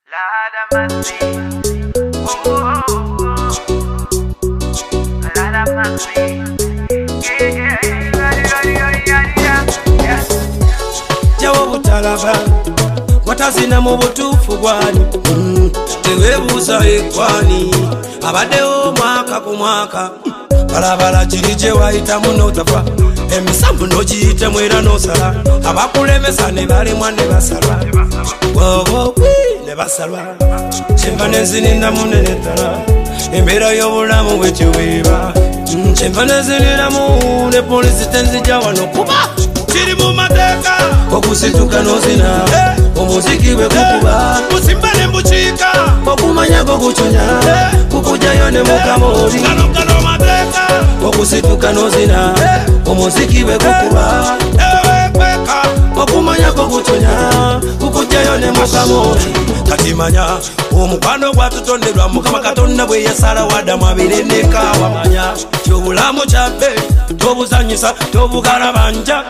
Jawo butalaba watazina mu butuufu gwani teweebuuza eggwani abaddewo mwaka ku mwaka balabala kiri gye wayitamu n'otafa emisambu n'ogiyitemu era n'osala abakulemesa ne balimwa ne basalwa wobowi ne basalwa kyenva nenzininamu neneddala embeera y'obulamu bwekiweeba kyenva nenziniramu ne polisi tenzija wano kuba kiri mu mateeka okusituka n'ozina omuziki bwe gukuba musimba ne mbukiika okumanya goguconya kukujjayo ne mukamooli gano mateeka okusituka n'ozina omuziki bwe gukuba okumanya goguconya kukujjayo ne mukamooli kati manya omukwano gwatutonderwa mukama katonda bwe yasala wadamu abire nekaawa manya kyobulamu kyabbe tobuzanyisa tobugalabanja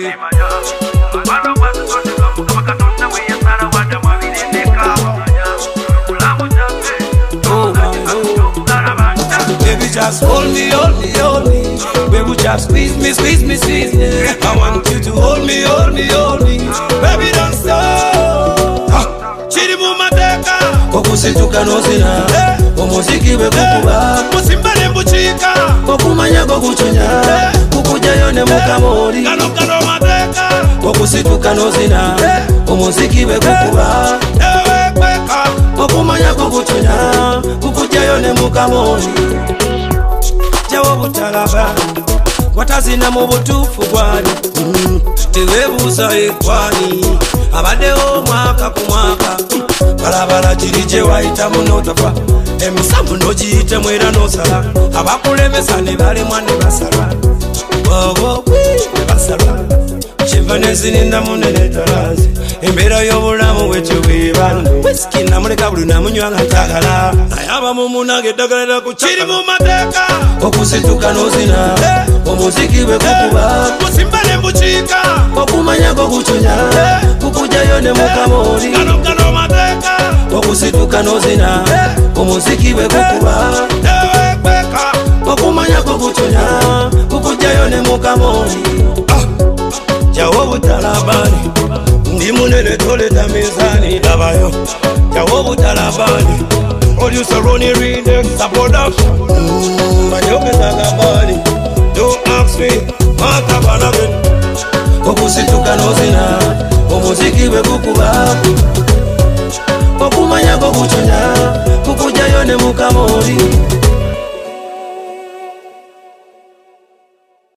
Baby, just hold me, hold me, hold me. Baby, just squeeze me, squeeze me, squeeze me. I want you to hold me, hold me, hold me. Baby, don't stop. Chiri mu mateka okusituka n'ozina omuziki bwe gukuba musimba ne mbukiika okumanya goguconya kukujjayo ne mukamooli gano mateeka okusituka n'ozina omuziki bwe gukuba okumanya goguconya kukujjayo ne mukamooli jawo butalaba watazina mu butuufu gwani teweebuuza eggwani abaddewo mwaka ku mwaka balabala kiri gye wayitamu n'otafa emisambu n'ogiyitemu era n'osala abakulemesa ne balimwa ne basalwa wobowi ne basalwa kyenva nenzininamu neneetalazi embeera y'obulamu bwekyobeeba wisiki namuleka buli namunywa nga ntagala naye abamu munange eddagala lya ku kiri mu mateeka okusituka n'ozina omuziki bwe gukuba musimba ne mbukiika okumanya goguconya kukujjayo ne mukamooli gano mateeka okusituka n'ozina omuziki bwe gukuba okumanya goguconya kukujjayo ne mukamooli jawo butalabani ndi munene toleta mizani labayo jawo butalabani producer Ronnie Redex a production banyogeza gabani don't ask me mata banagen okusituka n'ozina omuziki bwe gukuba okumanya goguconya kukujjayo ne mukamooli